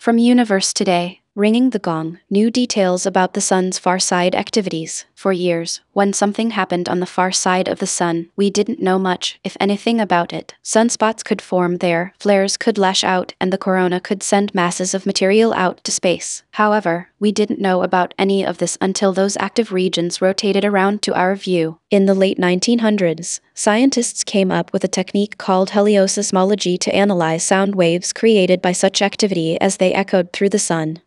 From Universe Today, Ringing the Gong, new details about the sun's far side activities. For years, when something happened on the far side of the sun, we didn't know much, if anything, about it. Sunspots could form there, flares could lash out, and the corona could send masses of material out to space. However, we didn't know about any of this until those active regions rotated around to our view. In the late 1900s, scientists came up with a technique called heliosismology to analyze sound waves created by such activity as they echoed through the sun.